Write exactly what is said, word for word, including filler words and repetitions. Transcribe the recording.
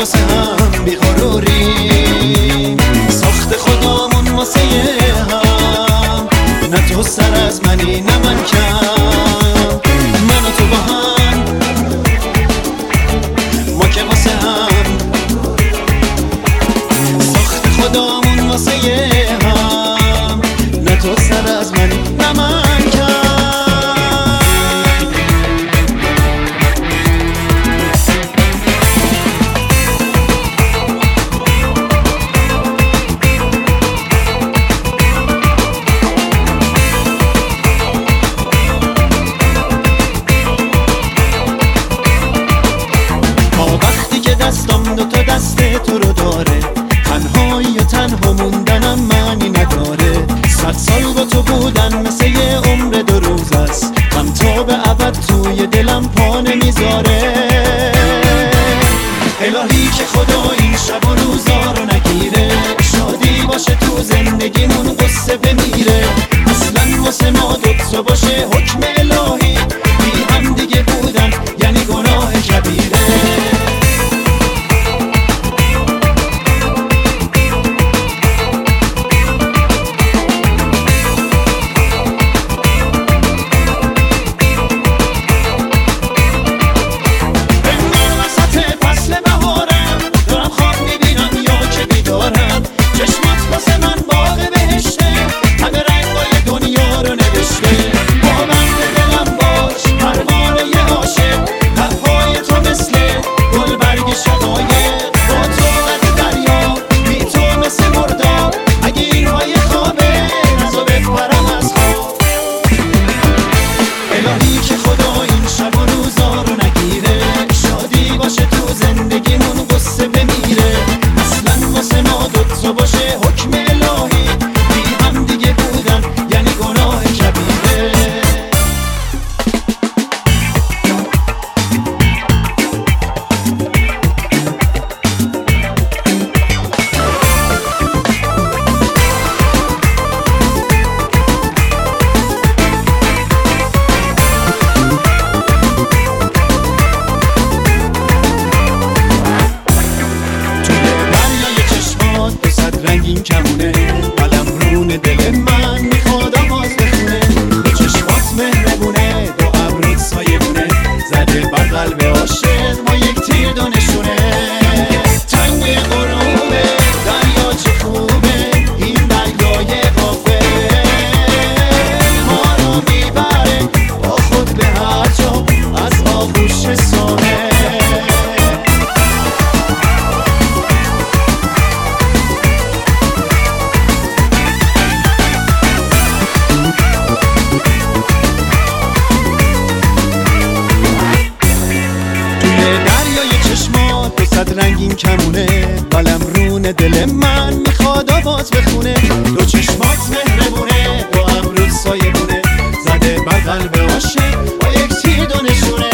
واسه هم بی‌غروری، ساخت خدامون واسه هم، نه تو سر از منی نه من کم. من و تو با هم، ما که واسه هم، ساخت خدامون واسه هم، نه تو سر از منی نه من کم. دستم دوتا دست تو رو داره، تنهایی و تنها موندنم معنی نداره. صد سال با تو بودن مثل یه عمر دو روز است، من تا به ابد توی دلم پا نمیذاره. الهی که خدا این شب و روزا رو نگیره، شادی باشه تو زندگیمون قصه بمیره. اصلا واسه ما دوتا باشه حکم الهی، بی هم دیگه بودن یعنی گناه کبیره. رنگین کمونه قلم رون دل من میخواد آواز بخونه. دو چشمات مهربونه، دو ابروت سایبونه، زده بر قلب عاشق ما یک تیر دانشونه. تنگ غروبه دریا چه خوبه، این دریای غافل ما رو میبره با خود به هر جا از آغوش ساحل. رنگین کمونه قلم رون دل من میخواد آواز بخونه. دو چشمات مهربونه، دو ابروت سایبونه، زده بر قلب عاشق با یک تیر دانشونه.